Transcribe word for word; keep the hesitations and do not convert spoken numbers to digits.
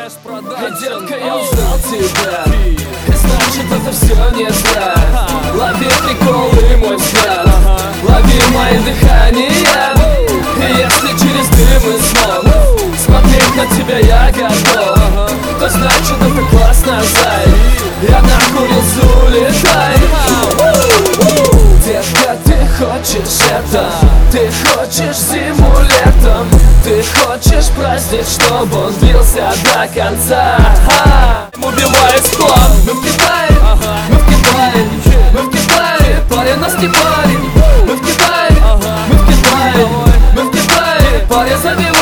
И, детка, я узнал тебя, и значит это все не зря. Лови приколы, мой взгляд, лови мои дыхания. И если через дым и смог смотреть на тебя я готов, то значит это классно, зай. Я накурился, улетай. Детка, ты хочешь это, ты хочешь зиму летом, ты хочешь праздник, чтобы он длился до конца. Убивает склон. Мы в Китае, мы в Китае, мы в Китае, парень нас не парень. Мы в Китае, мы в Китае, мы в Китае, парень забивает.